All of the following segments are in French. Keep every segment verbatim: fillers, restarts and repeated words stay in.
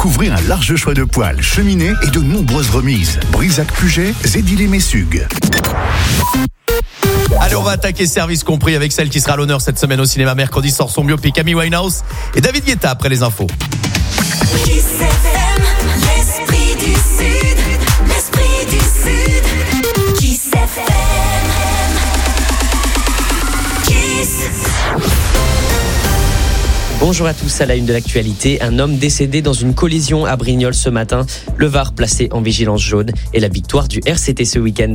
Découvrez un large choix de poêles, cheminées et de nombreuses remises. Brisac Puget, Zedilé-Messug. Allez, on va attaquer service compris avec celle qui sera à l'honneur cette semaine au cinéma. Mercredi sort son biopic Amy Winehouse et David Guetta après les infos. Kiss F M, l'esprit du Sud, l'esprit du Sud. Kiss F M, Kiss. Bonjour à tous, à la une de l'actualité, un homme décédé dans une collision à Brignoles ce matin, le Var placé en vigilance jaune et la victoire du R C T ce week-end.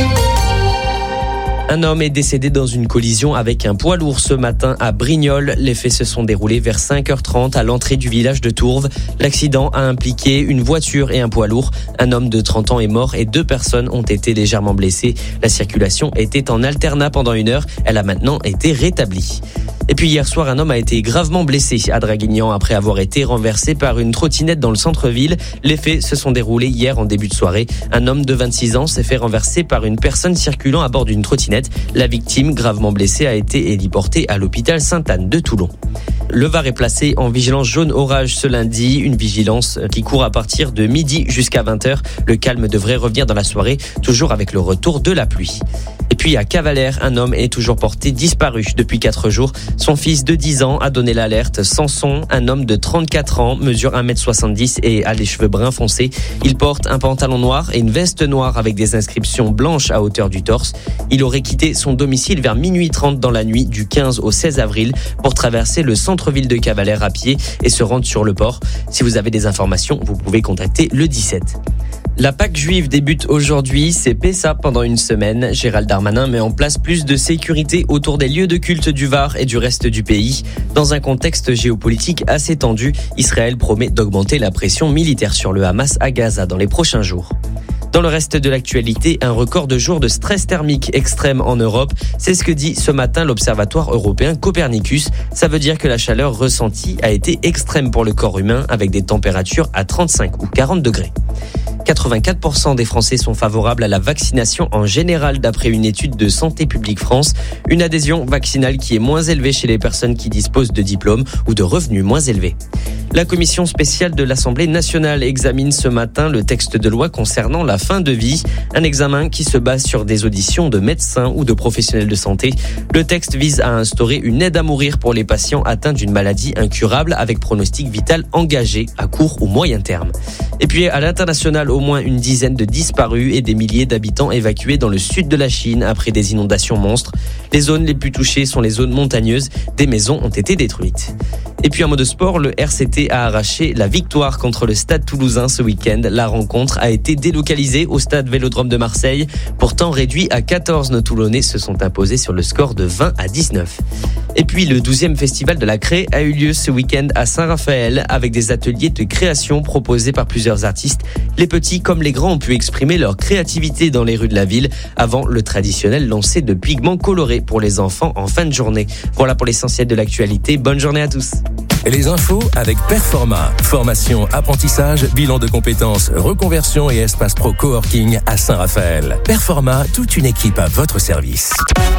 Un homme est décédé dans une collision avec un poids lourd ce matin à Brignoles. Les faits se sont déroulés vers cinq heures trente à l'entrée du village de Tourves. L'accident a impliqué une voiture et un poids lourd. Un homme de trente ans est mort et deux personnes ont été légèrement blessées. La circulation était en alternat pendant une heure. Elle a maintenant été rétablie. Et puis hier soir, un homme a été gravement blessé à Draguignan après avoir été renversé par une trottinette dans le centre-ville. Les faits se sont déroulés hier en début de soirée. Un homme de vingt-six ans s'est fait renverser par une personne circulant à bord d'une trottinette. La victime, gravement blessée, a été héliportée à l'hôpital Sainte-Anne de Toulon. Le Var est placé en vigilance jaune orage ce lundi, une vigilance qui court à partir de midi jusqu'à vingt heures. Le calme devrait revenir dans la soirée, toujours avec le retour de la pluie. Et puis à Cavalère, un homme est toujours porté disparu depuis quatre jours. Son fils de dix ans a donné l'alerte. Samson, un homme de trente-quatre ans, mesure un mètre soixante-dix et a les cheveux bruns foncés. Il porte un pantalon noir et une veste noire avec des inscriptions blanches à hauteur du torse. Il aurait quitté son domicile vers minuit trente dans la nuit du quinze au seize avril pour traverser le centre-ville de Cavalère à pied et se rendre sur le port. Si vous avez des informations, vous pouvez contacter le dix-sept. La Pâque juive débute aujourd'hui, c'est Pessah pendant une semaine. Gérald Darmanin met en place plus de sécurité autour des lieux de culte du Var et du reste du pays. Dans un contexte géopolitique assez tendu, Israël promet d'augmenter la pression militaire sur le Hamas à Gaza dans les prochains jours. Dans le reste de l'actualité, un record de jours de stress thermique extrême en Europe. C'est ce que dit ce matin l'Observatoire européen Copernicus. Ça veut dire que la chaleur ressentie a été extrême pour le corps humain avec des températures à trente-cinq ou quarante degrés. quatre-vingt-quatre pour cent des Français sont favorables à la vaccination en général d'après une étude de Santé publique France. Une adhésion vaccinale qui est moins élevée chez les personnes qui disposent de diplômes ou de revenus moins élevés. La commission spéciale de l'Assemblée nationale examine ce matin le texte de loi concernant la fin de vie. Un examen qui se base sur des auditions de médecins ou de professionnels de santé. Le texte vise à instaurer une aide à mourir pour les patients atteints d'une maladie incurable avec pronostic vital engagé à court ou moyen terme. Et puis à l'international, au moins une dizaine de disparus et des milliers d'habitants évacués dans le sud de la Chine après des inondations monstres. Les zones les plus touchées sont les zones montagneuses. Des maisons ont été détruites. Et puis en mode sport, le R C T a arraché la victoire contre le Stade Toulousain ce week-end. La rencontre a été délocalisée au Stade Vélodrome de Marseille. Pourtant réduit à quatorze, nos Toulonnais se sont imposés sur le score de vingt à dix-neuf. Et puis le douzième festival de la Cré a eu lieu ce week-end à Saint-Raphaël avec des ateliers de création proposés par plusieurs artistes. Les petits comme les grands ont pu exprimer leur créativité dans les rues de la ville avant le traditionnel lancer de pigments colorés pour les enfants en fin de journée. Voilà pour l'essentiel de l'actualité. Bonne journée à tous. Les infos avec Performa. Formation, apprentissage, bilan de compétences, reconversion et espace pro coworking à Saint-Raphaël. Performa, toute une équipe à votre service.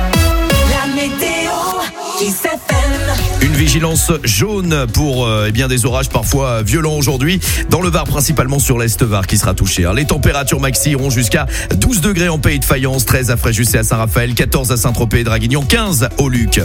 La météo, Kiss F M. Une vigilance jaune pour euh, eh bien des orages parfois violents aujourd'hui dans le Var, principalement sur l'Est Var qui sera touché. Les températures maxi iront jusqu'à douze degrés en Pays de Fayence, treize à Fréjus et à Saint-Raphaël, quatorze à Saint-Tropez et Draguignan, quinze au Luc.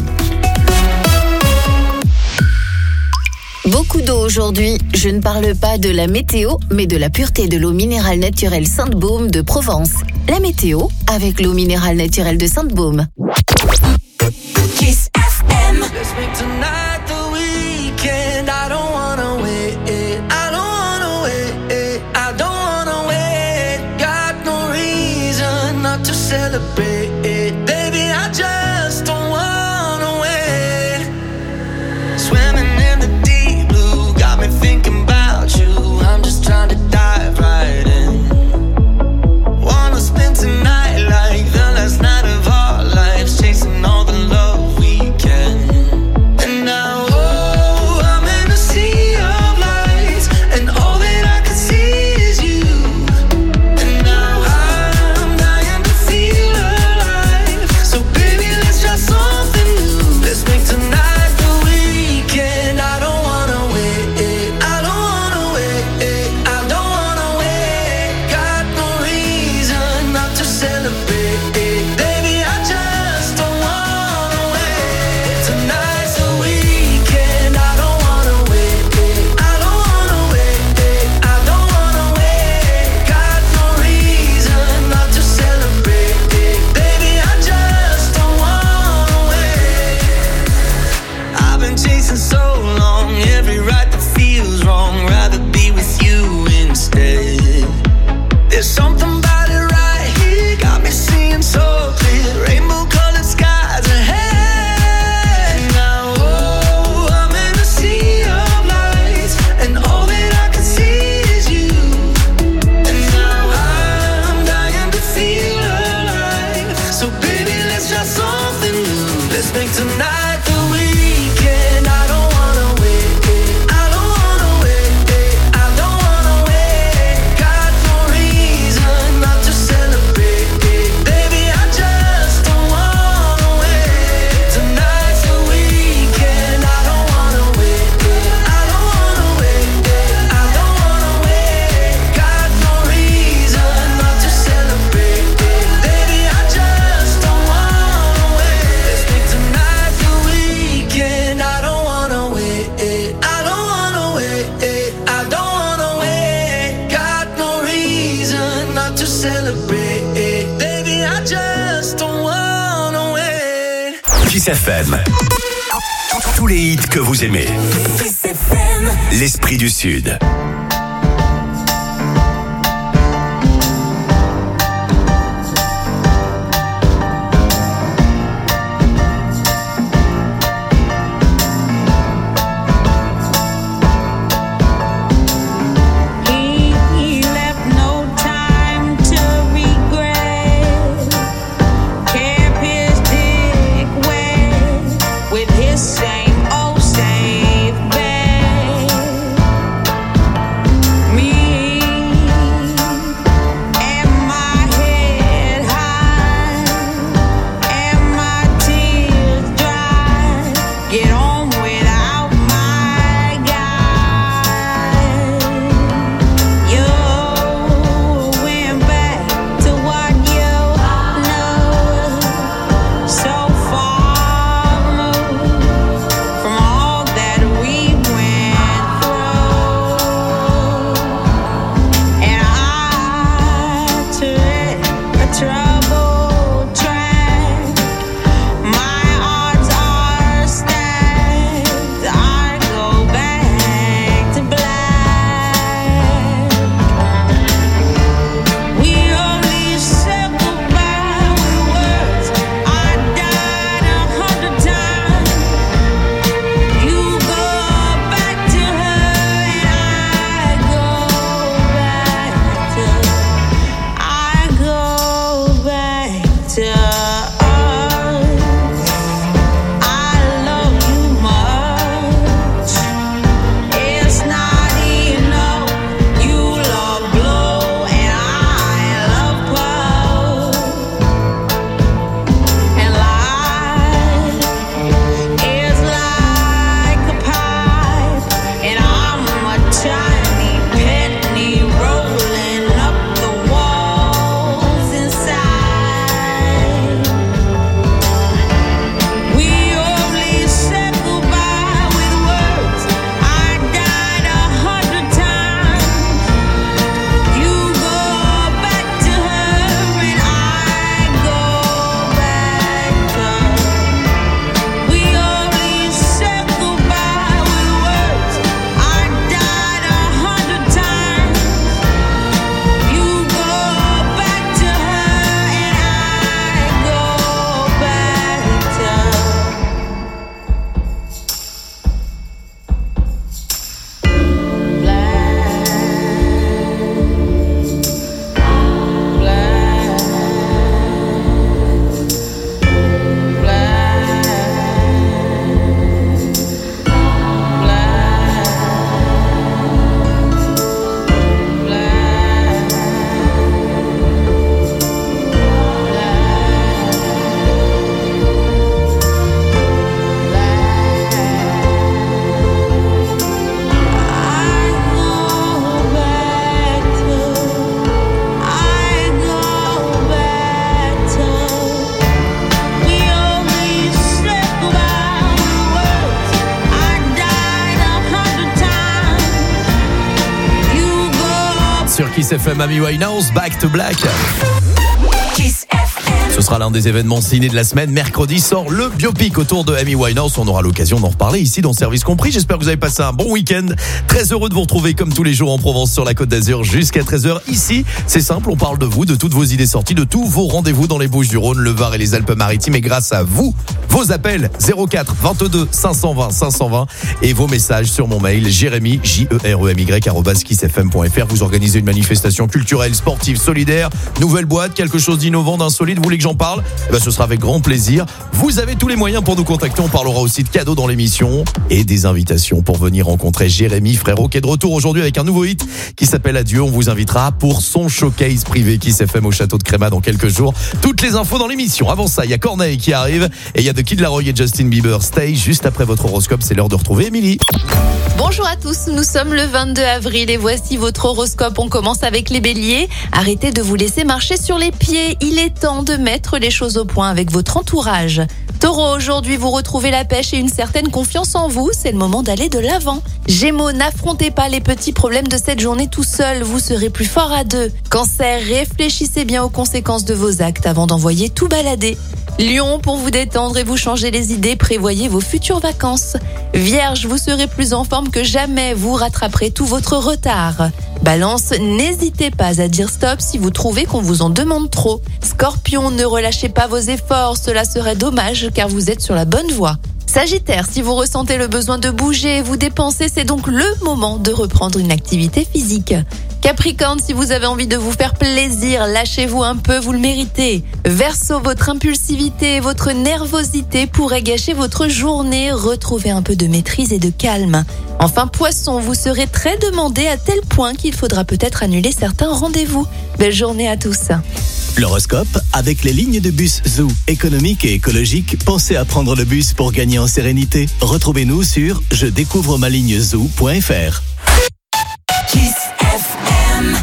Beaucoup d'eau aujourd'hui. Je ne parle pas de la météo, mais de la pureté de l'eau minérale naturelle Sainte-Baume de Provence. La météo avec l'eau minérale naturelle de Sainte-Baume. Kiss F M. Let's make tonight the weekend. I don't wanna wait. I don't wanna wait. I don't wanna wait. Got no reason not to celebrate. Baby, I just don't wanna wait. Swimming in the deep blue got me thinking about you. I'm just trying to dive right in. Wanna spend tonight like the last night of our lives. celebrate. Baby, I just don't wanna wait. Kiss F M. Tous les hits que vous aimez. Kiss F M. L'esprit du Sud. Same old same bed. Kiss F M, Amy Winehouse, Back to Black. Kiss F M. Ce sera l'un des événements ciné de la semaine. Mercredi sort le biopic autour de Amy Winehouse. On aura l'occasion d'en reparler ici dans Service Compris. J'espère que vous avez passé un bon week-end. Très heureux de vous retrouver comme tous les jours en Provence sur la Côte d'Azur jusqu'à treize heures. Ici, c'est simple, on parle de vous, de toutes vos idées sorties, de tous vos rendez-vous dans les Bouches-du-Rhône, le Var et les Alpes-Maritimes. Et grâce à vous, vos appels zéro quatre vingt-deux cinq cent vingt cinq cent vingt et vos messages sur mon mail Jérémy J E R E M Y arobase kiss f m point f r. Vous organisez une manifestation culturelle, sportive, solidaire, nouvelle boîte, quelque chose d'innovant, d'insolite. Vous voulez que j'en parle? Eh ben, ce sera avec grand plaisir. Vous avez tous les moyens pour nous contacter. On parlera aussi de cadeaux dans l'émission et des invitations pour venir rencontrer Jérémy Frérot qui est de retour aujourd'hui avec un nouveau hit qui s'appelle Adieu. On vous invitera pour son showcase privé Kiss F M au château de Crémat dans quelques jours. Toutes les infos dans l'émission. Avant ça, il y a Corneille qui arrive et il y a The Kid Laroi et Justin Bieber. Stay juste après votre horoscope. C'est l'heure de retrouver Émilie. Bonjour à tous, nous sommes le vingt-deux avril et voici votre horoscope. On commence avec les béliers. Arrêtez de vous laisser marcher sur les pieds. Il est temps de mettre les choses au point avec votre entourage. Taureau, aujourd'hui, vous retrouvez la pêche et une certaine confiance en vous. C'est le moment d'aller de l'avant. Gémeaux, n'affrontez pas les petits problèmes de cette journée tout seul. Vous serez plus fort à deux. Cancer, réfléchissez bien aux conséquences de vos actes avant d'envoyer tout balader. Lion, pour vous détendre et vous changer les idées, prévoyez vos futures vacances. Vierge, vous serez plus en forme que jamais, vous rattraperez tout votre retard. Balance, n'hésitez pas à dire stop si vous trouvez qu'on vous en demande trop. Scorpion, ne relâchez pas vos efforts, cela serait dommage car vous êtes sur la bonne voie. Sagittaire, si vous ressentez le besoin de bouger et vous dépenser, c'est donc le moment de reprendre une activité physique. Capricorne, si vous avez envie de vous faire plaisir, lâchez-vous un peu, vous le méritez. Verseau, votre impulsivité et votre nervosité pourraient gâcher votre journée. Retrouvez un peu de maîtrise et de calme. Enfin, Poisson, vous serez très demandé à tel point qu'il faudra peut-être annuler certains rendez-vous. Belle journée à tous. L'horoscope avec les lignes de bus Zoo. Économique et écologique, pensez à prendre le bus pour gagner en sérénité. Retrouvez-nous sur je découvre ma ligne zoo point f r. Kiss F M.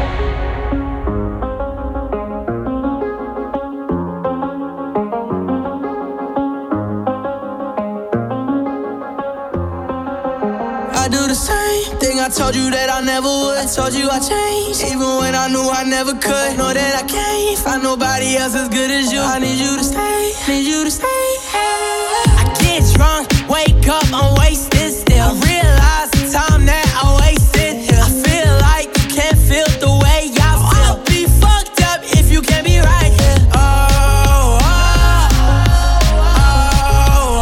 I do the same thing I told you that I never would. I told you I changed, even when I knew I never could. Know that I can't find nobody else as good as you. I need you to stay, need you to stay. I get drunk, wake up, I'm wasted still. I realize the time that I wasted here. I feel like you can't feel the way I feel. I'll be fucked up if you can't be right here. Oh, oh, oh, oh,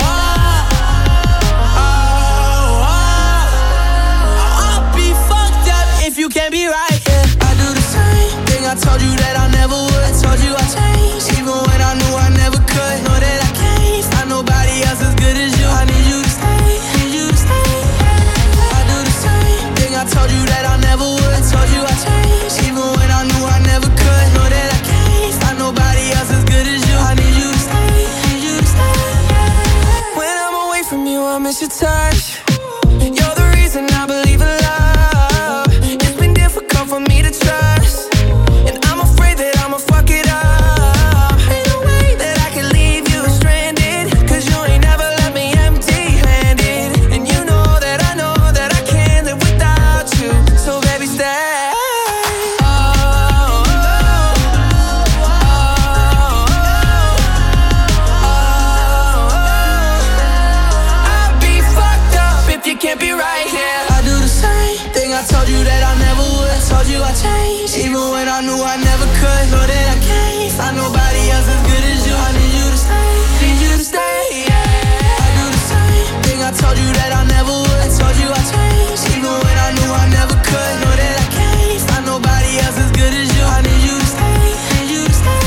oh, oh. I'll be fucked up if you can't be right here. I do the same thing I told you that I never would. I told you I changed, even when I knew I never could. Know that I can't find nobody else as good as you. I need you to stay, need you to stay. I do the same thing I told you that I never would. I told you I changed, even when I knew I never could. Know that I can't find nobody else as good as you. I need you to stay, need you to stay. When I'm away from you, I miss your touch. You're the reason I believe in love. It's been difficult for me to trust, and I'm afraid that I'ma fuck it up. Ain't no way that I can leave you stranded, cause you ain't never left me empty-handed. And you know that I know that I can't live without you. So baby, stay. Oh, oh, oh, oh, oh. I'd be fucked up if you can't be right here. I do the same thing I told you that I never would. I told you I changed, even when I knew I never could. Know that I can't find nobody else as good as you. I need you to stay, need you to stay. I do the same thing I told you that I never would. I told you I changed, even when I knew I never could. Know that I can't find nobody else as good as you. I need you to stay, need you to stay.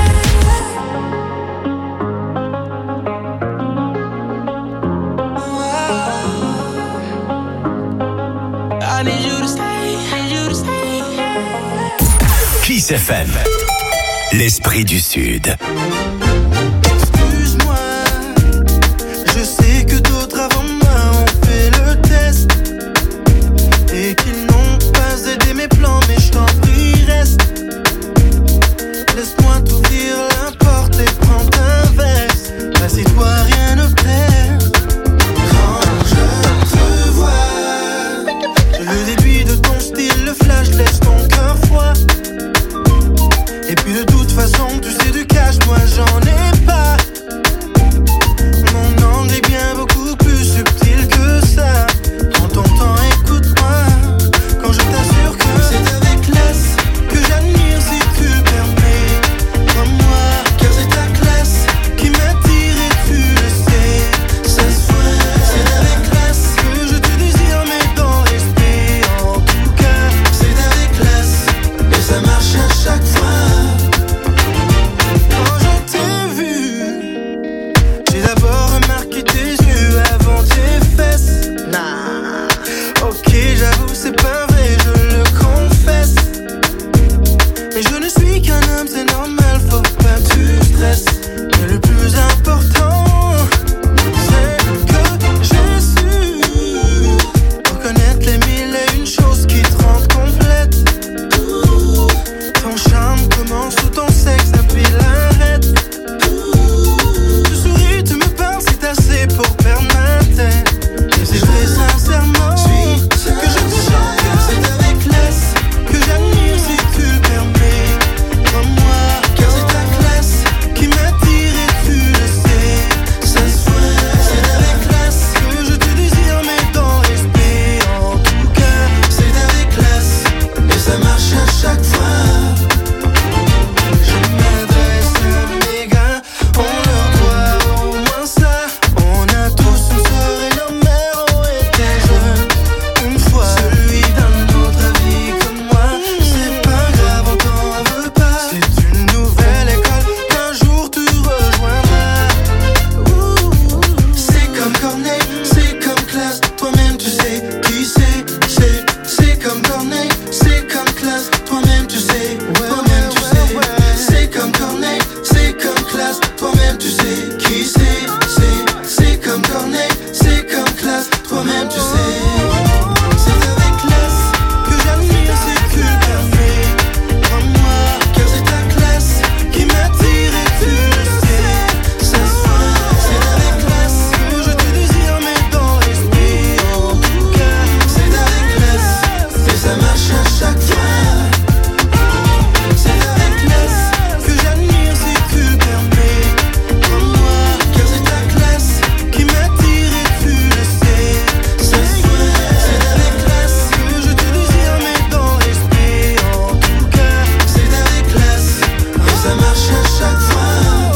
I need you to stay, need you to stay. Kiss F M. L'esprit du Sud. Excuse-moi, je sais que d'autres avant moi ont fait le test et qu'ils n'ont pas aidé mes plans, mais je t'en prie, reste. Laisse-moi t'ouvrir la porte et prends un verre. Assieds-toi, rien ne perd. Quand je te vois, le débit de ton style, le flash laisse ton cœur froid. Et puis de toute façon, tu sais du cash, moi j'en ai. chaque fois. Je m'adresse à mes gars, on leur doit au moins ça. On a tous une sœur et nos mères ont été jeunes une fois. Celui d'un autre avis que moi, c'est pas grave, on t'en veut pas. C'est une nouvelle école qu'un jour tu rejoindras. Ouh, c'est comme Corneille, c'est comme classe, toi-même tu sais qui c'est. C'est, c'est comme Corneille, c'est comme classe, toi-même tu sais, toi-même tu sais. C'est comme Corneille, c'est comme classe, toi-même tu sais qui c'est. C'est, c'est comme Corneille, c'est comme classe, toi-même tu sais. C'est avec classe que j'admire ces culpabilités. Crois-moi, car c'est ta classe qui m'attire et tu le sais. Ça se voit, c'est avec classe que je te désire, mais dans l'esprit. En tout cas, c'est avec classe que ça marche à chaque fois. C'est avec classe que j'admire ces culpabilités. Crois-moi, car c'est ta classe qui m'attire et tu le sais. Ça se voit, c'est avec classe que je te désire, mais dans l'esprit. En tout cas, c'est avec classe que ça marche à chaque fois.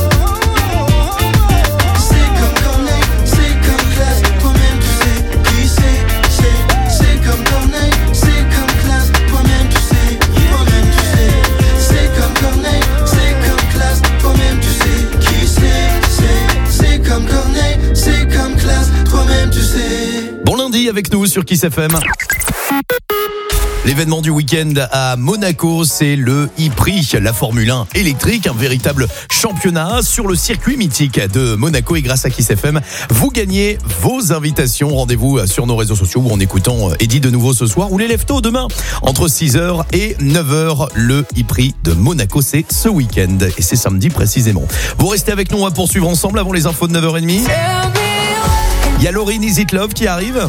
C'est comme Corneille, c'est comme classe, toi-même tu sais qui c'est. C'est, c'est comme Corneille, c'est comme classe, toi-même tu sais, toi-même tu sais. C'est comme Corneille, c'est comme classe, toi-même tu sais qui c'est. C'est, c'est comme Corneille, c'est comme classe, toi-même tu sais. Bon lundi avec nous sur Kiss F M. L'événement du week-end à Monaco, c'est le e-Prix, la Formule un électrique, un véritable championnat sur le circuit mythique de Monaco. Et grâce à Kiss F M, vous gagnez vos invitations. Rendez-vous sur nos réseaux sociaux ou en écoutant Eddy de nouveau ce soir ou les lève-tôt demain entre six heures et neuf heures. Le e-Prix de Monaco, c'est ce week-end et c'est samedi précisément. Vous restez avec nous, on va poursuivre ensemble avant les infos de neuf heures trente. Il y a Lauryn Is It Love qui arrive.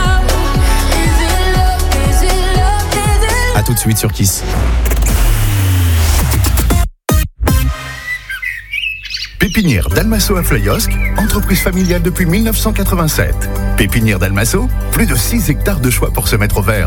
A tout de suite sur Kiss. Pépinière Dalmasso à Fleurhosque, entreprise familiale depuis mille neuf cent quatre-vingt-sept. Pépinière Dalmasso, plus de six hectares de choix pour se mettre au vert.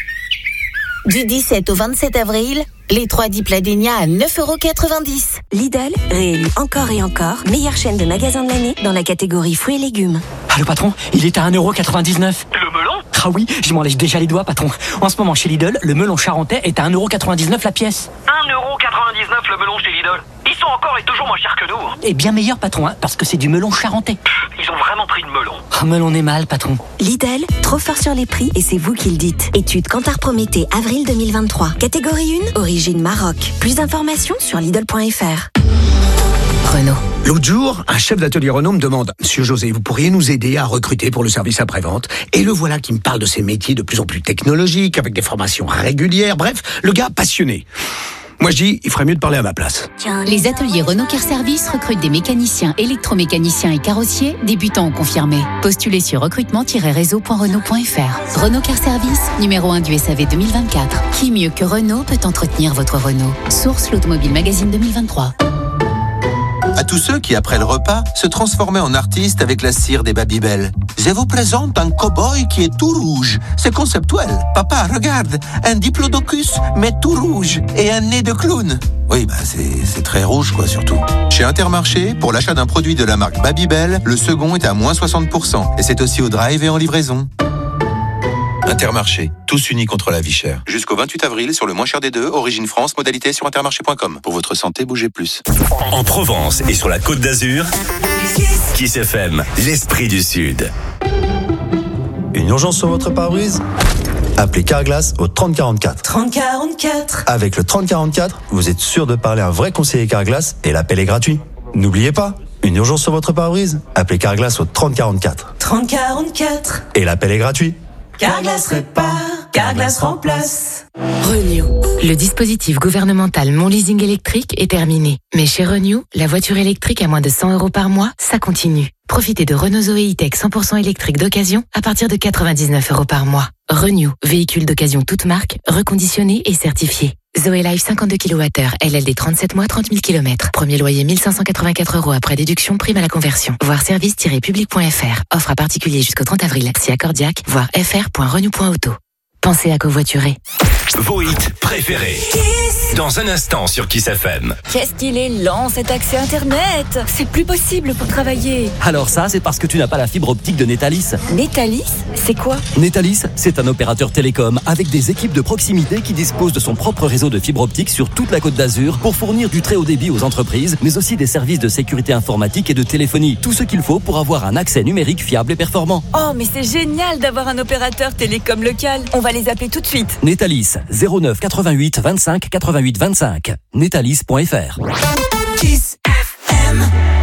Du dix-sept au vingt-sept avril, les trois dipladénia à neuf euros quatre-vingt-dix. Lidl, réélu encore et encore, meilleure chaîne de magasins de l'année dans la catégorie fruits et légumes. Ah, le patron, il est à un euro quatre-vingt-dix-neuf. Le melon ? Ah oui, je m'en lèche déjà les doigts, patron. En ce moment, chez Lidl, le melon charentais est à un euro quatre-vingt-dix-neuf la pièce. un euro quatre-vingt-dix-neuf le melon chez Lidl. Ils sont encore et toujours moins chers que nous. Et bien meilleur, patron, hein, parce que c'est du melon charentais. Ils ont vraiment pris le melon. Ah, melon est mal, patron. Lidl, trop fort sur les prix et c'est vous qui le dites. Étude Kantar Prométhée, avril deux mille vingt-trois. Catégorie un, origine Maroc. Plus d'informations sur Lidl point F R. Renault. L'autre jour, un chef d'atelier Renault me demande « Monsieur José, vous pourriez nous aider à recruter pour le service après-vente ?» Et le voilà qui me parle de ces métiers de plus en plus technologiques, avec des formations régulières, bref, le gars passionné. Moi je dis, il ferait mieux de parler à ma place. Les ateliers Renault Car Service recrutent des mécaniciens, électromécaniciens et carrossiers, débutants ou confirmés. Postulez sur recrutement tiret réseau point renault point F R. Renault Car Service, numéro un du S A V deux mille vingt-quatre. Qui mieux que Renault peut entretenir votre Renault? Source l'Automobile Magazine deux mille vingt-trois. À tous ceux qui, après le repas, se transformaient en artistes avec la cire des Babybel. Je vous présente un cow-boy qui est tout rouge. C'est conceptuel. Papa, regarde, un diplodocus, mais tout rouge, et un nez de clown. Oui, bah c'est, c'est très rouge, quoi, surtout. Chez Intermarché, pour l'achat d'un produit de la marque Babybel, le second est à moins soixante pour cent. Et c'est aussi au drive et en livraison. Intermarché, tous unis contre la vie chère. Jusqu'au vingt-huit avril sur le moins cher des deux, Origine France, modalité sur intermarché point com. Pour votre santé, bougez plus. En Provence et sur la Côte d'Azur, Kiss F M, l'esprit du Sud. Une urgence sur votre pare-brise ? Appelez Carglass au trente quarante-quatre. trente quarante-quatre. Avec le trente quarante-quatre, vous êtes sûr de parler à un vrai conseiller Carglass et l'appel est gratuit. N'oubliez pas, une urgence sur votre pare-brise ? Appelez Carglass au trente quarante-quatre. trente quarante-quatre. Et l'appel est gratuit. Carglass répare, Carglass remplace. Renew. Le dispositif gouvernemental Mon Leasing électrique est terminé. Mais chez Renew, la voiture électrique à moins de cent euros par mois, ça continue. Profitez de Renault Zoé E-Tech cent pour cent électrique d'occasion à partir de quatre-vingt-dix-neuf euros par mois. Renew, véhicule d'occasion toute marque, reconditionné et certifié. Zoé Life cinquante-deux kilowattheures, L L D trente-sept mois, trente mille kilomètres. Premier loyer mille cinq cent quatre-vingt-quatre euros après déduction, prime à la conversion. Voir service tiret public point F R. Offre à particulier jusqu'au trente avril. Si accordiaque, voir f r point renew point auto. pensez à covoiturer. Vos hits préférés. Dans un instant sur Kiss F M. Qu'est-ce qu'il est lent cet accès internet. C'est plus possible pour travailler. Alors ça, c'est parce que tu n'as pas la fibre optique de Netalis. Netalis, c'est quoi? Netalis, c'est un opérateur télécom avec des équipes de proximité qui disposent de son propre réseau de fibre optique sur toute la Côte d'Azur pour fournir du très haut débit aux entreprises, mais aussi des services de sécurité informatique et de téléphonie. Tout ce qu'il faut pour avoir un accès numérique fiable et performant. Oh, mais c'est génial d'avoir un opérateur télécom local. On va les appeler tout de suite. Netalis, zéro neuf quatre-vingt-huit vingt-cinq quatre-vingt-huit vingt-cinq. Netalis point F R. Kiss F M.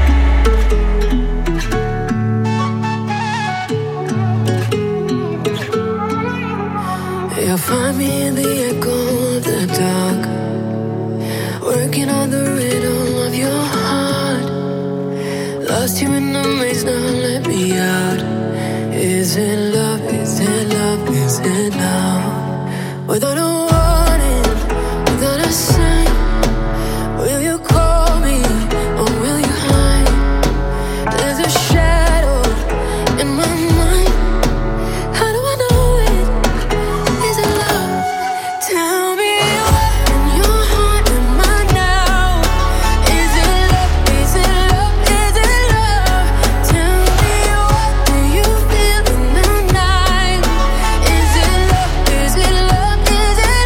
You'll find me in the echo of the dark, working on the rhythm of your heart. Lost you in the maze, now let me out. Is it love, is it love, is it love? Without a warning, without a sign, will you call me or will you hide? There's a shadow in my mind. How do I know it? Is it love? Tell me what in your heart am I now? Is it love? Is it love? Is it love? Tell me what do you feel in the night? Is it love? Is it love? Is it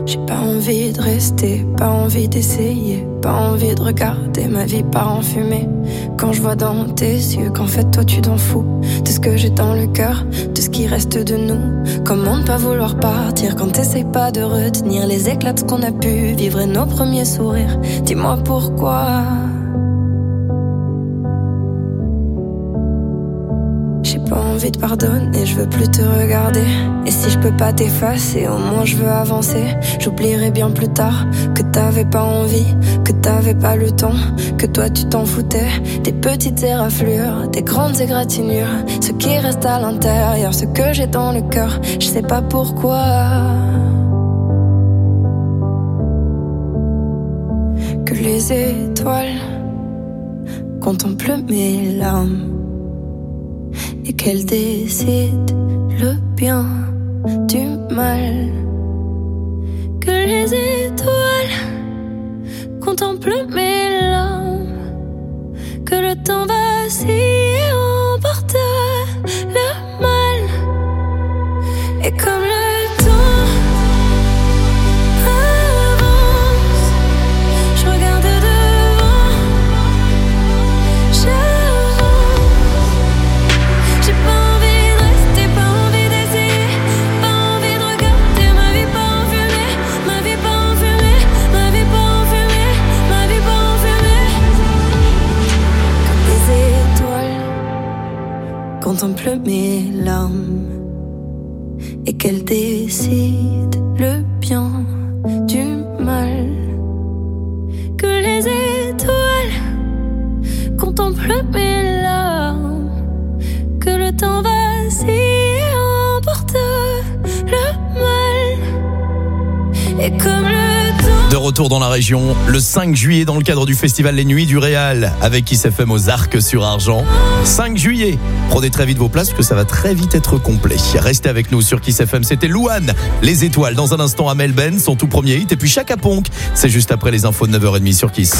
J'ai pas envie de rester, pas envie d'essayer, pas envie de regarder ma vie part en fumée. Quand je vois dans tes yeux qu'en fait toi tu t'en fous de ce que j'ai dans le cœur, de ce qui reste de nous. Comment ne pas vouloir partir quand t'essayes pas de retenir les éclats de ce qu'on a pu vivre et nos premiers sourires. Dis-moi pourquoi. J'ai pas envie de pardonner, je veux plus te regarder. Et si je peux pas t'effacer, au moins je veux avancer. J'oublierai bien plus tard que t'avais pas envie, que t'avais pas le temps, que toi tu t'en foutais. Des petites éraflures, des grandes égratignures, ce qui reste à l'intérieur, ce que j'ai dans le cœur, je sais pas pourquoi. Que les étoiles contemplent mes larmes et qu'elle décide le bien du mal. Que les étoiles contemplent mes larmes, que le temps vacille et emporte le mal. Et comme le temps avance, je regarde devant, j'avance. J'ai pas envie de rester, pas envie d'essayer, pas envie de regarder ma vie pas en fumée, ma vie pas en fumée, ma vie pas en fumée, ma vie pas en fumée. Comme les étoiles contemplent mes larmes et qu'elles décident le bien du mal. Que les étoiles contemplent mes larmes, que le temps vacille et emporte le mal. Et comme le temps. De retour dans la région, le cinq juillet dans le cadre du festival Les Nuits du Réal avec Kiss F M aux Arcs sur Argent. cinq juillet, prenez très vite vos places parce que ça va très vite être complet. Restez avec nous sur Kiss F M, c'était Louane, Les Étoiles. Dans un instant, Amel Ben, son tout premier hit. Et puis Chaka Ponk, c'est juste après les infos de neuf heures trente sur Kiss.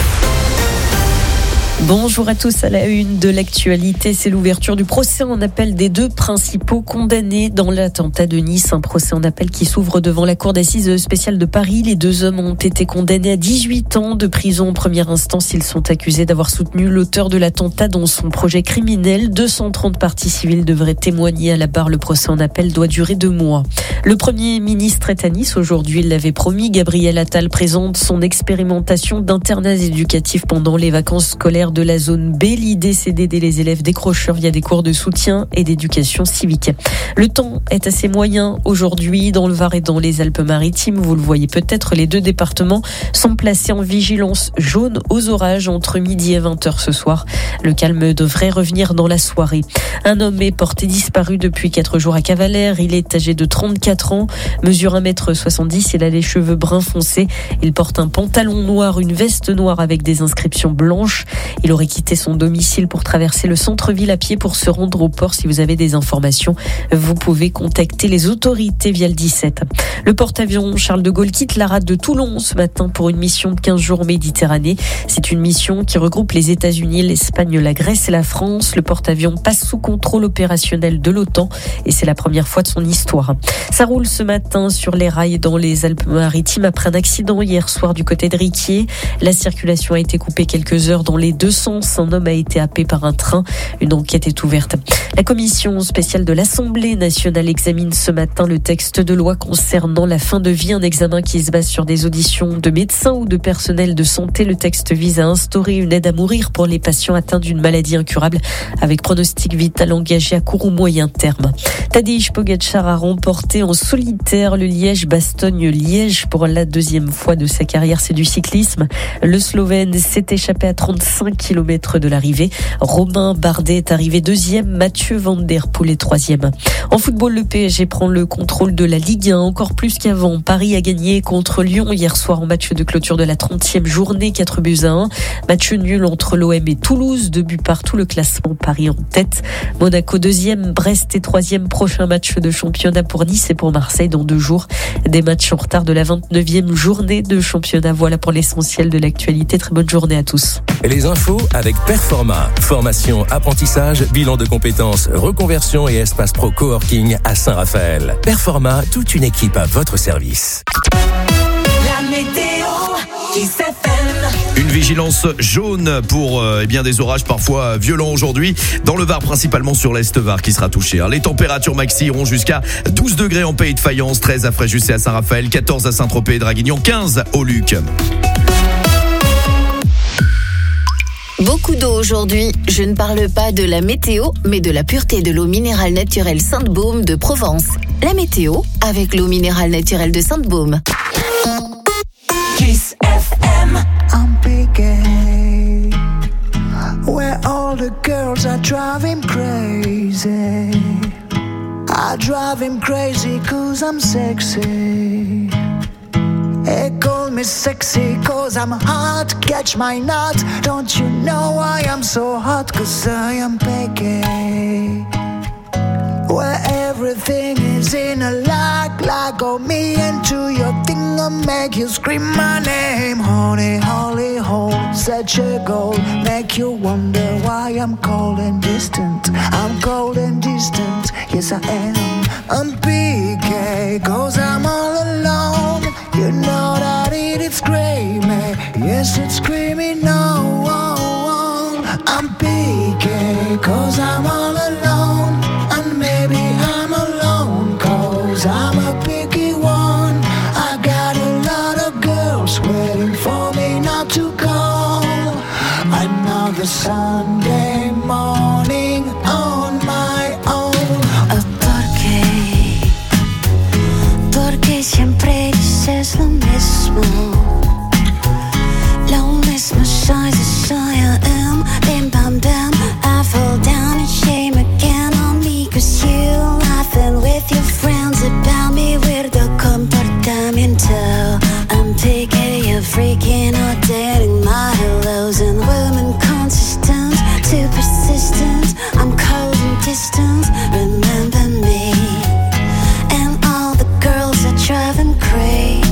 Bonjour à tous, à la une de l'actualité, c'est l'ouverture du procès en appel des deux principaux condamnés dans l'attentat de Nice. Un procès en appel qui s'ouvre devant la cour d'assises spéciale de Paris. Les deux hommes ont été condamnés à dix-huit ans de prison en première instance. Ils sont accusés d'avoir soutenu l'auteur de l'attentat dans son projet criminel. deux cent trente parties civiles devraient témoigner à la barre. Le procès en appel doit durer deux mois. Le Premier ministre est à Nice aujourd'hui, il l'avait promis. Gabriel Attal présente son expérimentation d'internat éducatif pendant les vacances scolaires de la zone B. L'idée, c'est d'aider les élèves décrocheurs via des cours de soutien et d'éducation civique. Le temps est assez moyen aujourd'hui dans le Var et dans les Alpes-Maritimes. Vous le voyez peut-être, les deux départements sont placés en vigilance jaune aux orages entre midi et vingt heures ce soir. Le calme devrait revenir dans la soirée. Un homme est porté disparu depuis quatre jours à Cavalère. Il est âgé de trente-quatre ans, mesure un mètre soixante-dix. Il a les cheveux bruns foncés. Il porte un pantalon noir, une veste noire avec des inscriptions blanches. Il aurait quitté son domicile pour traverser le centre-ville à pied pour se rendre au port. Si vous avez des informations, vous pouvez contacter les autorités via le dix-sept. Le porte-avions Charles de Gaulle quitte la rade de Toulon ce matin pour une mission de quinze jours en Méditerranée. C'est une mission qui regroupe les États-Unis, l'Espagne, la Grèce et la France. Le porte-avions passe sous contrôle opérationnel de l'OTAN et c'est la première fois de son histoire. Ça roule ce matin sur les rails dans les Alpes-Maritimes après un accident hier soir du côté de Riquier. La circulation a été coupée quelques heures dans les deux sens. Un homme a été happé par un train. Une enquête est ouverte. La commission spéciale de l'Assemblée nationale examine ce matin le texte de loi concernant la fin de vie, un examen qui se base sur des auditions de médecins ou de personnel de santé. Le texte vise à instaurer une aide à mourir pour les patients atteints d'une maladie incurable avec pronostic vital engagé à court ou moyen terme. Tadej Pogačar a remporté en solitaire le Liège-Bastogne-Liège pour la deuxième fois de sa carrière. C'est du cyclisme. Le Slovène s'est échappé à trente-cinq kilomètres de l'arrivée. Romain Bardet est arrivé deuxième. Mathieu Van Der Poel est troisième. En football, le P S G prend le contrôle de la Ligue un encore plus qu'avant. Paris a gagné contre Lyon hier soir en match de clôture de la trentième journée, quatre buts à un. Match nul entre l'O M et Toulouse, deux buts partout. Le classement, Paris en tête. Monaco deuxième, Brest est troisième. Prochain match de championnat pour Nice et pour Marseille dans deux jours. Des matchs en retard de la vingt-neuvième journée de championnat. Voilà pour l'essentiel de l'actualité. Très bonne journée à tous. Et les infos avec Performa. Formation, apprentissage, bilan de compétences, reconversion et espace pro coworking à Saint-Raphaël. Performa, toute une équipe à votre service. météo, Kiss F M. Une vigilance jaune pour euh, eh bien des orages parfois violents aujourd'hui dans le Var, principalement sur l'Est Var qui sera touché. Les températures maxi iront jusqu'à douze degrés en Pays de Fayence, treize à Fréjus et à Saint-Raphaël, quatorze à Saint-Tropez et Draguignan, quinze au Luc. Beaucoup d'eau aujourd'hui. Je ne parle pas de la météo, mais de la pureté de l'eau minérale naturelle Sainte-Baume de Provence. La météo avec l'eau minérale naturelle de Sainte-Baume. Kiss F M. I'm picky, where all the girls are driving crazy. I drive him crazy cause I'm sexy. They call me sexy cause I'm hot, catch my nut. Don't you know I am so hot cause I am picky, where everything is in a lock, lock on me into your thing and make you scream my name. Honey, holy hole, such a goal, make you wonder why I'm cold and distant. I'm cold and distant, yes I am. I'm P K cause I'm all alone. You know that it is screaming, yes it's screaming no. I'm P K cause I'm all alone. And maybe I'm alone cause I'm a picky one. I got a lot of girls waiting for me not to call. Another Sunday morning on my own. Oh, ¿por qué? Porque siempre dices lo mismo. Lo mismo soy, soy I am. Bim bam bam, I fall down and shame again on me. Cause you laughing with your friends about me. Weirdo comportamiento. I'm picky, you're freaking out, dating my hellos and women consistent, too persistent. I'm cold and distant, remember me. And all the girls are driving crazy.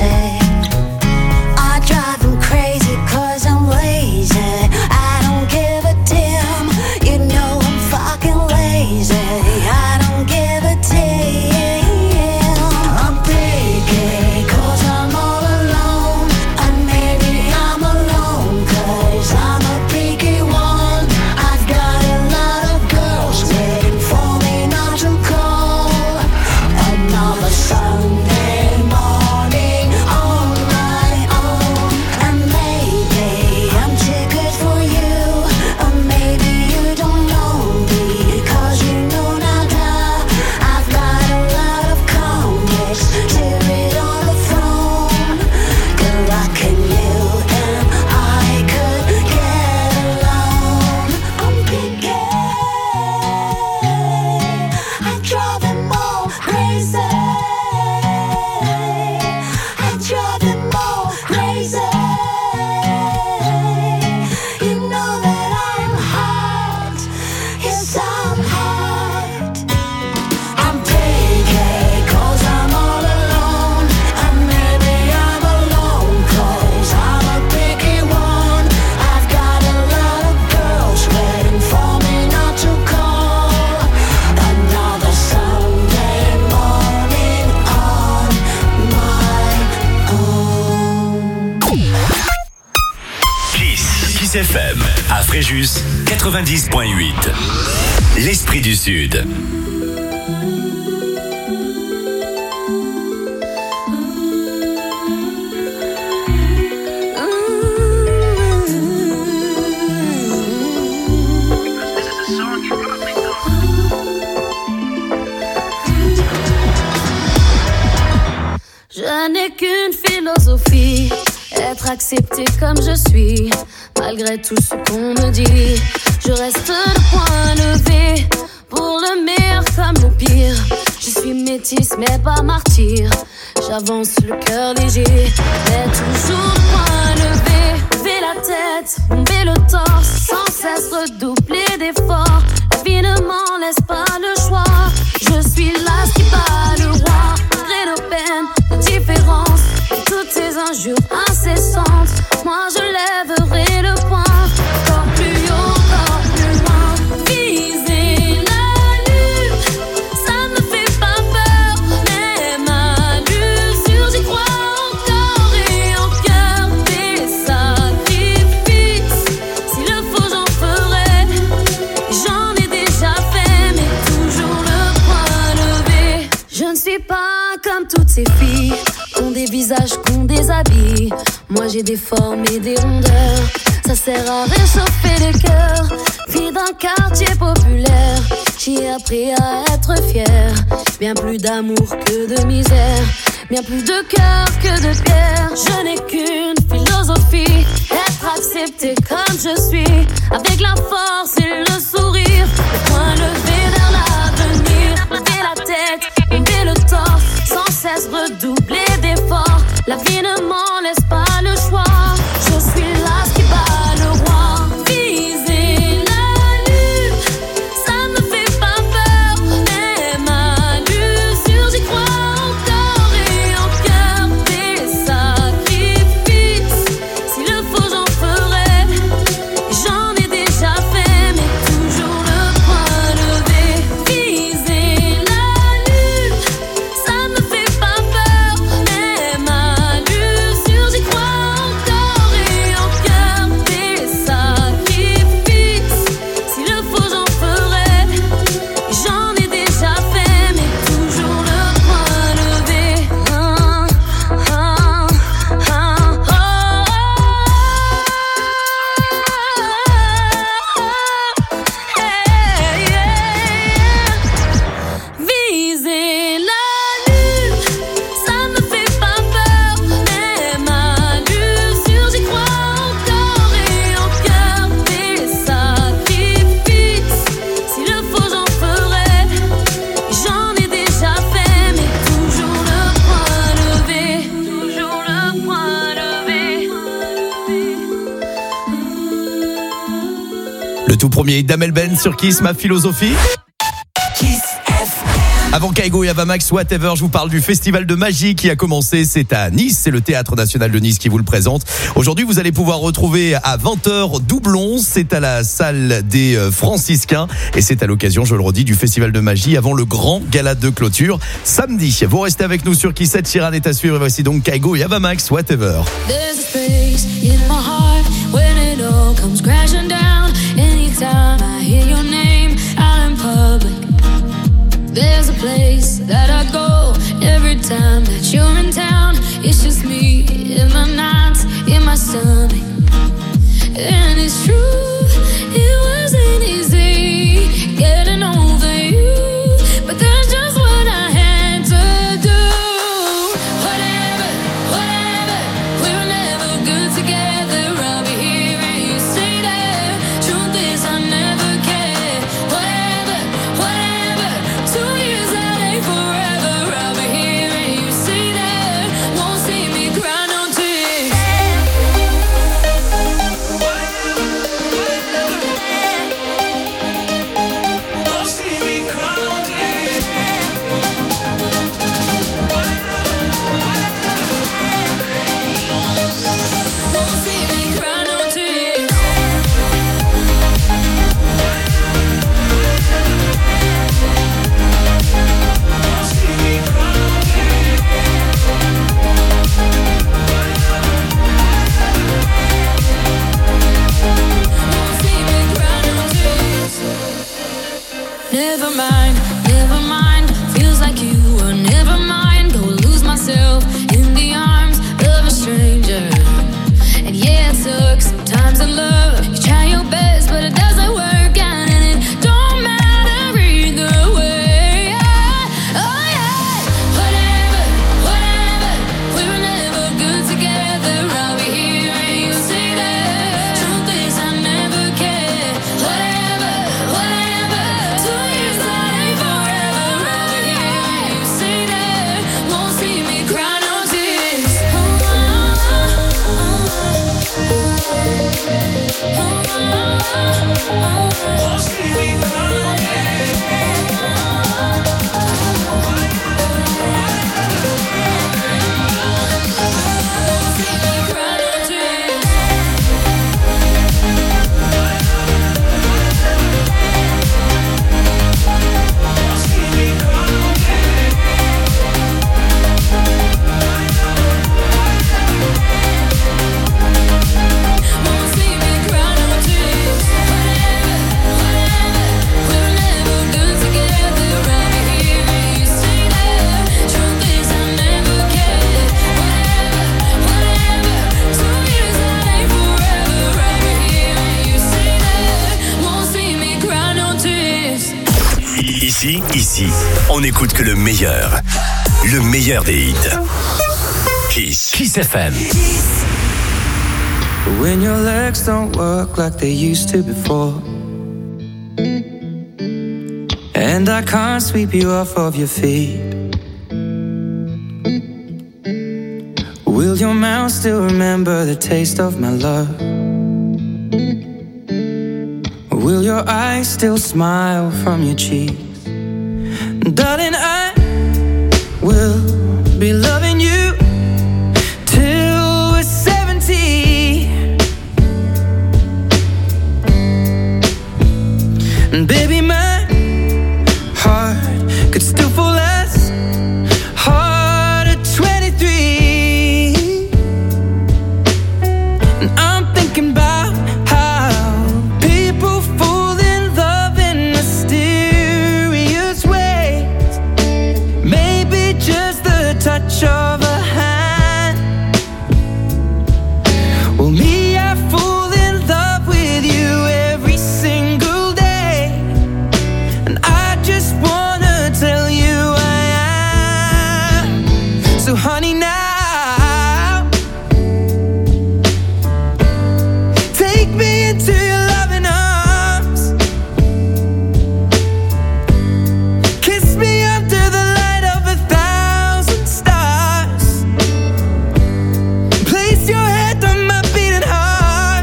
I drive them crazy cause I'm lazy. I don't give a damn, you know I'm fucking lazy. I don't give a damn. I'm picky cause I'm all alone. And maybe I'm alone cause I'm a picky one. I've got a lot of girls waiting for me not to call. Another Sunday morning on my own. And maybe I'm too good for you, or maybe you don't know me cause you know nada. I've got a lot of comics to read on the phone. Good luck and you and I could get along. I'm picky, I drive them all crazy. I drive them all crazy. You know that I'm hot, yes I'm hot. I'm picky cause I'm all alone. And maybe I'm alone cause I'm a picky one. I've got a lot of girls waiting for me not to call. Another Sunday morning on my own. Kiss. Kiss F M. À Fréjus, quatre-vingt-dix virgule huit. L'esprit du Sud. Je n'ai qu'une philosophie, être accepté comme je suis, malgré tout ce qu'on me dit. Je reste le point levé, pour le meilleur comme le pire. Je suis métisse mais pas martyr, j'avance le cœur léger, mais toujours le point levé. Lever la tête, bomber le torse, sans cesse redoubler d'efforts. La vie ne m'en laisse pas le choix, je suis là qui bat le roi. Malgré nos peines, nos différences, et toutes ces injures incessantes, moi je lèverai le poing, encore plus haut, encore plus loin. Viser la lune, ça me fait pas peur, même à l'usure, j'y crois encore et visage qu'on déshabille. Moi j'ai des formes et des rondeurs. Ça sert à réchauffer le cœur. Fille d'un quartier populaire, j'ai appris à être fière. Bien plus d'amour que de misère. Bien plus de cœur que de pierre. Je n'ai qu'une philosophie, être accepté comme je suis. Avec la force et le sourire, le poing levé vers l'avenir. Lever la tête, lever le torse, sans cesse redoubler d'efforts. La vie ne m'en laisse pas le choix. Je suis là qui bat le roi. Viser la lune, ça me fait pas peur. Même à l'usure, j'y crois encore et en cœur. Des sacrifices, s'il le faut j'en ferai. J'en ai déjà fait, mais toujours le poing levé. Viser la lune, ça me fait pas peur. Même à l'usure, j'y crois encore et en cœur. Des sacrifices, s'il le faut j'en ferai. J'en ai déjà fait, mais toujours le poing levé. Ah, ah, ah, oh. Hey, yeah. Viser la lune, ça me fait pas peur. Même à l'usure, j'y crois encore et en cœur. Des sacrifices, s'il le faut j'en ferai. J'en ai déjà fait, mais toujours le poing levé. Toujours le poing levé. Le tout premier d'Amel Ben sur Kiss, ma philosophie. Avant Kaigo et Avamax, Whatever, je vous parle du festival de magie qui a commencé. C'est à Nice, c'est le Théâtre National de Nice qui vous le présente. Aujourd'hui, vous allez pouvoir retrouver à vingt heures Doublon. C'est à la salle des euh, Franciscains. Et c'est à l'occasion, je le redis, du festival de magie avant le grand gala de clôture samedi. Vous restez avec nous sur Kiss sept. Chiran est à suivre. Et voici donc Kaigo et Avamax, Whatever. There's a space in my heart when it all comes crashing down. Anytime I hear your name out in public. There's a place that I go every time that you're in town. It's just me in my nights, in my stomach. And it's true, it wasn't easy getting over you. But that's just what I had to do. Whatever, whatever, we were never good together. I'll be here and you stay there. Truth is I never cared. Whatever, whatever, two years that ain't forever. I'll be here and you stay there. Won't see me cry no tears. midi, ici, on n'écoute que le meilleur. Le meilleur des hits. Kiss. Kiss F M. When your legs don't work like they used to before, and I can't sweep you off of your feet, will your mouth still remember the taste of my love? Will your eyes still smile from your cheeks? Darling, I will be loving you till we're seventy. And baby, my heart could still fall as hard at twenty-three. And I'm thinking about how people fall in love in mysterious ways. Maybe just the touch of a hand. Well, me, I fall in love with you every single day, and I just wanna tell you I am. So honey, now take me into your loving arms. Kiss me under the light of a thousand stars. Place your head on my beating heart.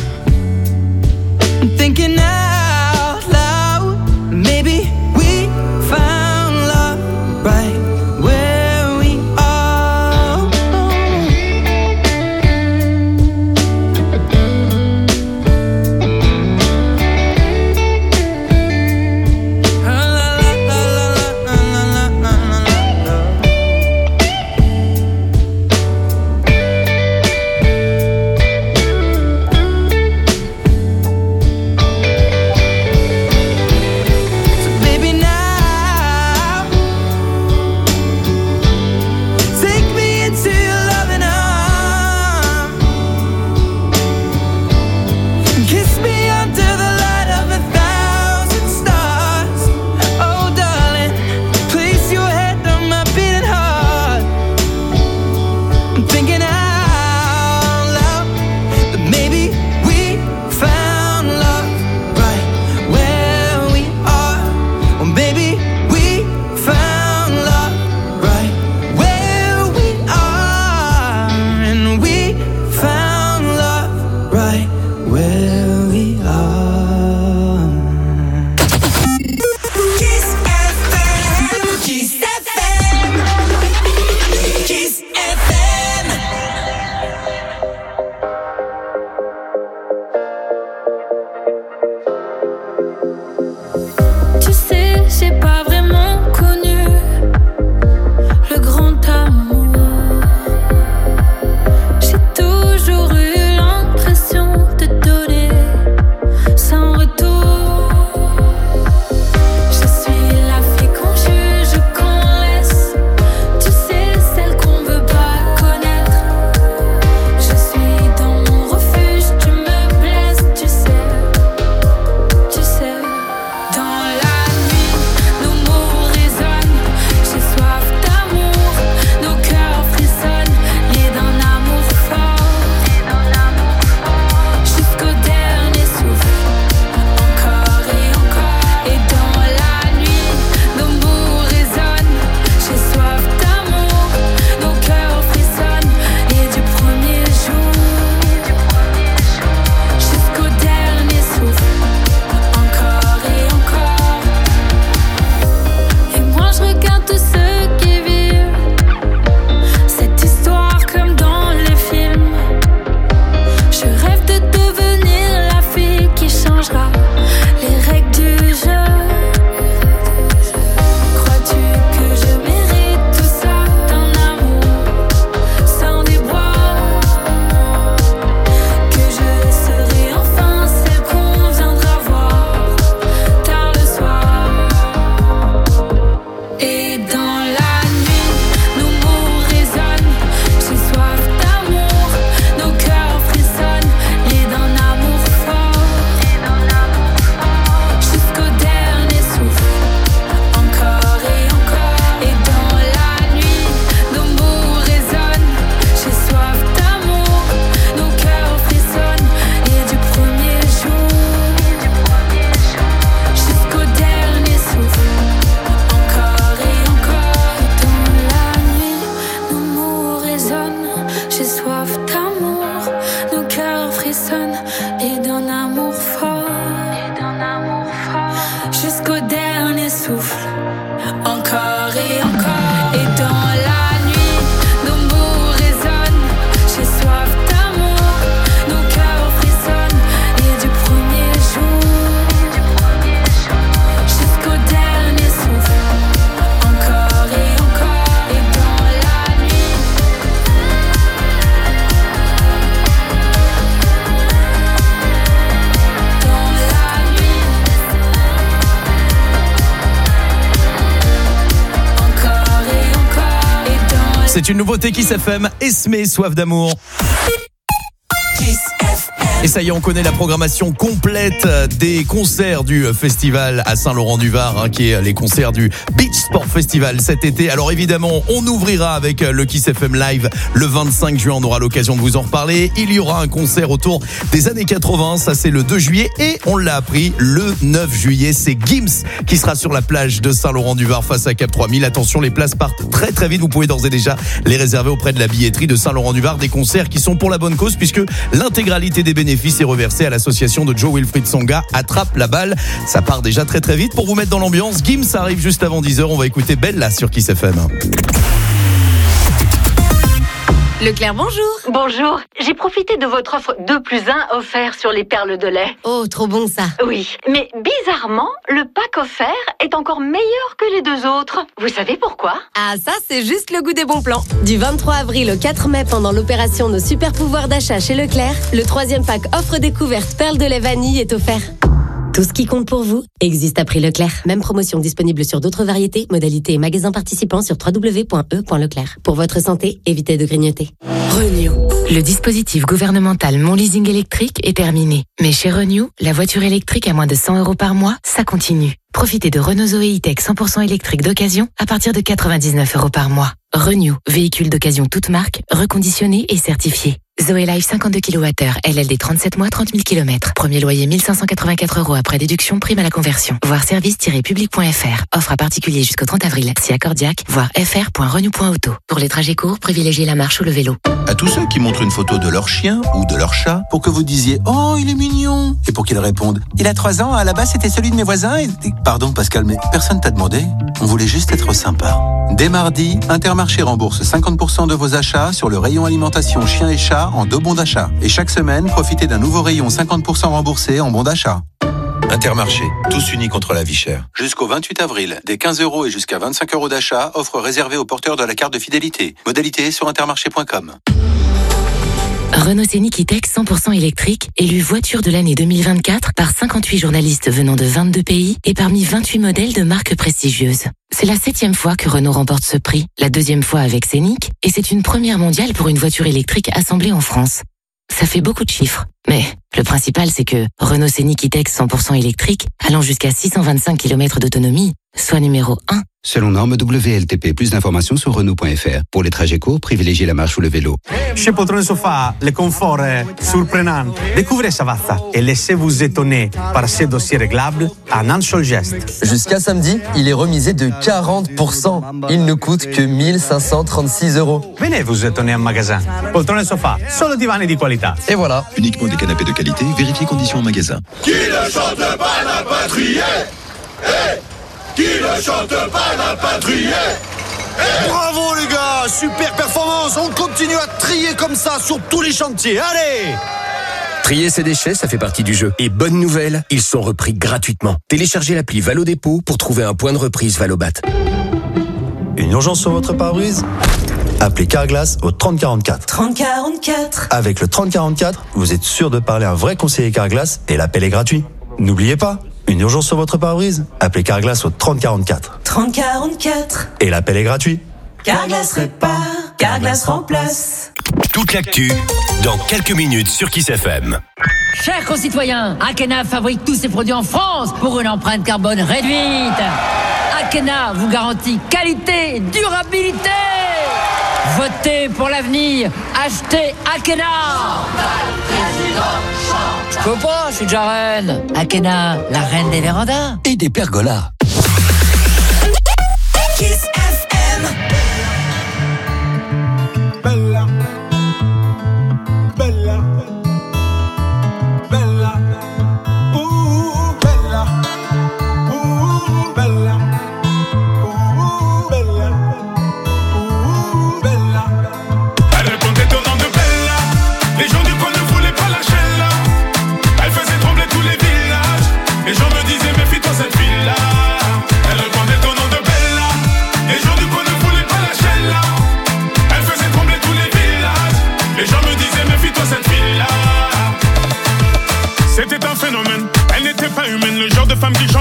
I'm thinking out loud, maybe we found love right where we are. So baby, now take me into your loving arms. Kiss me under the light of a thousand stars. Oh darling, place your head on my beating heart. I'm thinking out loud that maybe we found love right where we are. Or maybe we found love right where we are. And we found love right where we are. Kiss F M. Kiss F M. Kiss F M. J'ai soif d'amour, nos cœurs frissonnent et d'un amour fort, et d'un amour fort, jusqu'au dernier souffle, encore et encore. Et dans la nuit, nos mots résonnent. J'ai soif d'amour, nos cœurs frissonnent et du premier jour, jusqu'au dernier souffle, encore et encore. Et dans la nuit, dans la nuit, encore et encore. Et dans la C'est une nouveauté Kiss F M, Esmé, soif d'amour. Et ça y est, on connaît la programmation complète des concerts du festival à Saint-Laurent-du-Var, hein, qui est les concerts du Beach Sport Festival cet été. Alors évidemment, on ouvrira avec le Kiss F M Live le vingt-cinq juin. On aura l'occasion de vous en reparler. Il y aura un concert autour des années quatre-vingts. Ça, c'est le deux juillet. Et on l'a appris, le neuf juillet, c'est Gims qui sera sur la plage de Saint-Laurent-du-Var face à Cap trois mille. Attention, les places partent très très vite. Vous pouvez d'ores et déjà les réserver auprès de la billetterie de Saint-Laurent-du-Var. Des concerts qui sont pour la bonne cause puisque l'intégralité des bénéfices est reversée à l'association de Joe Wilfried Songa. Attrape la balle. Ça part déjà très très vite. Pour vous mettre dans l'ambiance, Gims arrive juste avant dix heures. On va écouter Bella sur Kiss F M. Leclerc, bonjour. Bonjour. J'ai profité de votre offre deux plus un offert sur les perles de lait. Oh, trop bon ça. Oui, mais bizarrement, le pack offert est encore meilleur que les deux autres. Vous savez pourquoi? Ah, ça, c'est juste le goût des bons plans. Du vingt-trois avril au quatre mai, pendant l'opération Nos super pouvoirs d'achat chez Leclerc, le troisième pack offre découverte perles de lait vanille est offert. Tout ce qui compte pour vous existe à prix Leclerc. Même promotion disponible sur d'autres variétés, modalités et magasins participants sur w w w point e point leclerc. Pour votre santé, évitez de grignoter. Renew. Le dispositif gouvernemental Mon Leasing électrique est terminé. Mais chez Renew, la voiture électrique à moins de cent euros par mois, ça continue. Profitez de Renault Zoé E-Tech cent pour cent électrique d'occasion à partir de quatre-vingt-dix-neuf euros par mois. Renew, véhicule d'occasion toute marque, reconditionné et certifié. Zoé Life cinquante-deux kilowattheures, L L D trente-sept mois, trente mille kilomètres. Premier loyer mille cinq cent quatre-vingt-quatre euros après déduction, prime à la conversion. Voir service tiret public point f r. Offre à particulier jusqu'au trente avril. Si accordiaque, voir f r point renew point auto. Pour les trajets courts, privilégiez la marche ou le vélo. À tous ceux qui montrent une photo de leur chien ou de leur chat pour que vous disiez « Oh, il est mignon !» et pour qu'ils répondent « Il a trois ans, à la base c'était celui de mes voisins et... » Pardon Pascal, mais personne t'a demandé. On voulait juste être sympa. Dès mardi, Intermarché rembourse cinquante pour cent de vos achats sur le rayon alimentation chien et chat en deux bons d'achat. Et chaque semaine, profitez d'un nouveau rayon cinquante pour cent remboursé en bons d'achat. Intermarché, tous unis contre la vie chère. Jusqu'au vingt-huit avril, des quinze euros et jusqu'à vingt-cinq euros d'achat, offre réservée aux porteurs de la carte de fidélité. Modalité sur intermarché point com. Renault Scénic E-Tech cent pour cent électrique, élu voiture de l'année deux mille vingt-quatre par cinquante-huit journalistes venant de vingt-deux pays et parmi vingt-huit modèles de marques prestigieuses. C'est la septième fois que Renault remporte ce prix, la deuxième fois avec Scénic, et c'est une première mondiale pour une voiture électrique assemblée en France. Ça fait beaucoup de chiffres, mais le principal c'est que Renault Scénic E-Tech cent pour cent électrique, allant jusqu'à six cent vingt-cinq kilomètres d'autonomie, soit numéro un. Selon norme W L T P, plus d'informations sur Renault point f r. Pour les trajets courts, privilégiez la marche ou le vélo. Chez Poltrone Sofa, le confort est surprenant. Découvrez Savazza et laissez-vous étonner par ces dossiers réglables à un seul geste. Jusqu'à samedi, il est remisé de quarante pour cent. Il ne coûte que mille cinq cent trente-six euros. Venez vous étonner en magasin. Poltrone Sofa, solo divani di qualità. Et voilà. Uniquement des canapés de qualité, vérifiez conditions en magasin. Qui ne chante pas la patrie? Hey, qui ne chante pas la patrie? Hey. Bravo les gars, super performance. On continue à trier comme ça sur tous les chantiers. Allez! Trier ses déchets, ça fait partie du jeu. Et bonne nouvelle, ils sont repris gratuitement. Téléchargez l'appli Valo Dépôt pour trouver un point de reprise Valobat. Une urgence sur votre pare-brise? Appelez Carglass au trente quarante-quatre. trente quarante-quatre. Avec le trente quarante-quatre, vous êtes sûr de parler à un vrai conseiller Carglass et l'appel est gratuit. N'oubliez pas, une urgence sur votre pare-brise? Appelez Carglass au trente quarante-quatre. trente quarante-quatre. Et l'appel est gratuit. Carglass répare, Carglass remplace. Toute l'actu, dans quelques minutes sur Kiss F M. Chers concitoyens, Akena fabrique tous ses produits en France pour une empreinte carbone réduite. Akena vous garantit qualité et durabilité. Votez pour l'avenir, achetez Akena. Je peux pas, je suis déjà reine. Akena, la reine des vérandas. Et des pergolas. Kiss F M. Bella,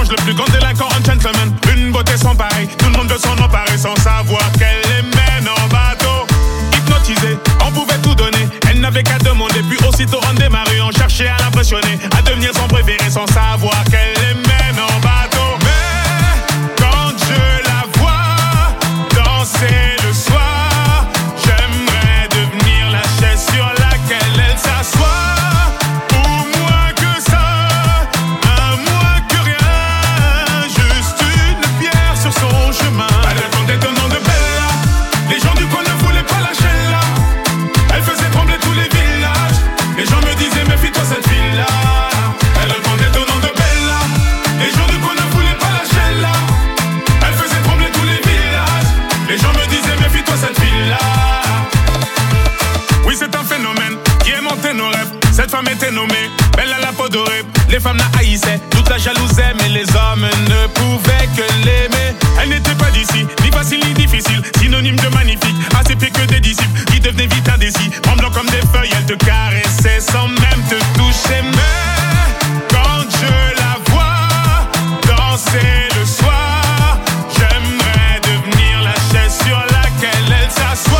L'ange le plus grand délinquant, un gentleman. Une beauté sans pareil, tout le monde veut s'en emparer sans savoir qu'elle les mène en bateau. Hypnotisée, on pouvait tout donner. Elle n'avait qu'à demander, puis aussitôt on démarrait. On cherchait à l'impressionner, à devenir son préféré sans savoir qu'elle les mène en bateau. Mais quand je la vois danser le soir, j'aimerais devenir la chaise sur laquelle elle s'assoit. Cette femme était nommée belle à la peau dorée. Les femmes la haïssaient, toute la jalousaient, mais les hommes ne pouvaient que l'aimer. Elle n'était pas d'ici, ni facile ni difficile, synonyme de magnifique, à ses pieds que des disciples qui devenaient vite indécis. Tremblant comme des feuilles, elle te caressait sans même te toucher. Mais quand je la vois danser le soir, j'aimerais devenir la chaise sur laquelle elle s'assoit.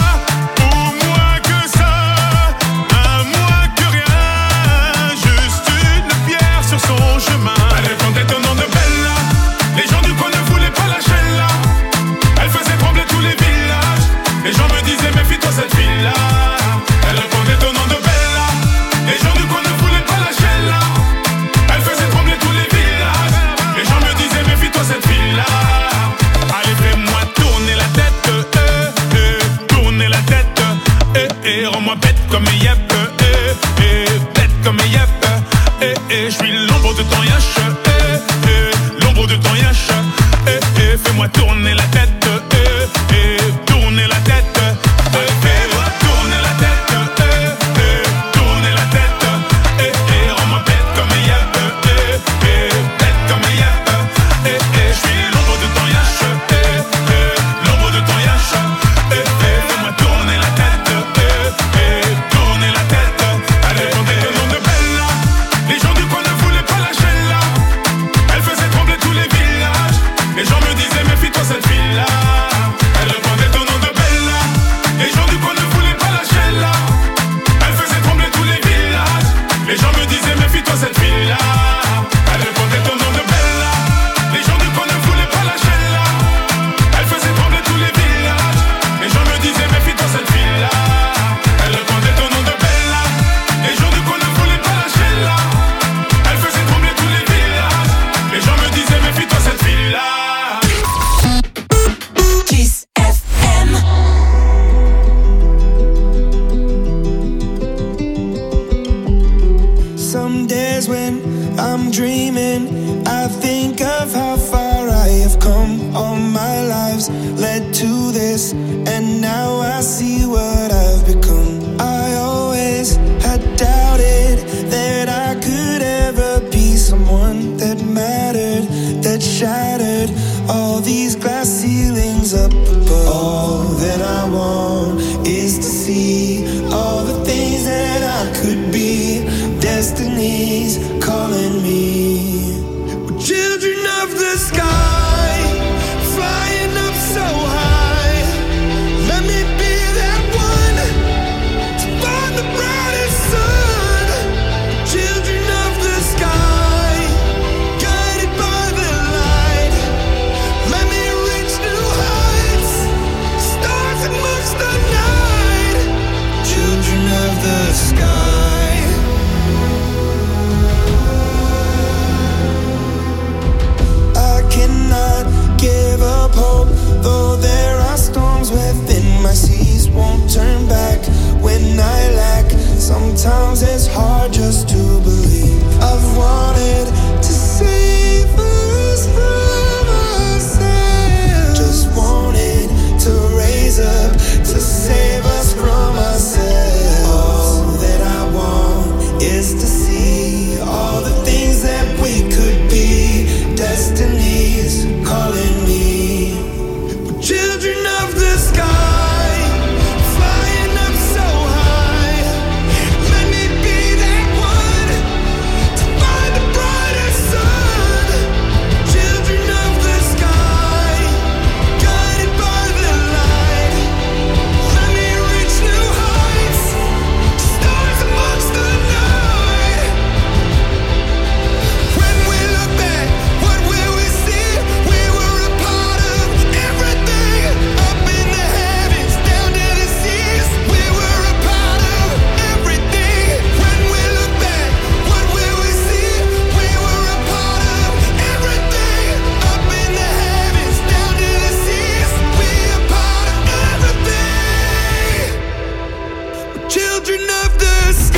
Comme yep, eh, eh, bête comme yep, eh, eh, je suis l'ombre de ton yash, eh, eh, l'ombre de ton yash, eh, eh, fais-moi tourner la tête, eh, eh, tourner la tête, eh, fais-moi tourner la tête, eh, eh, tourner la tête, eh, eh, rends-moi bête comme yep, eh, eh, bête comme yep, eh, eh, je suis l'ombre de ton yash, eh, eh, l'ombre de ton yash, eh, eh, fais-moi tourner la tête. Children of the sky. children of the sky.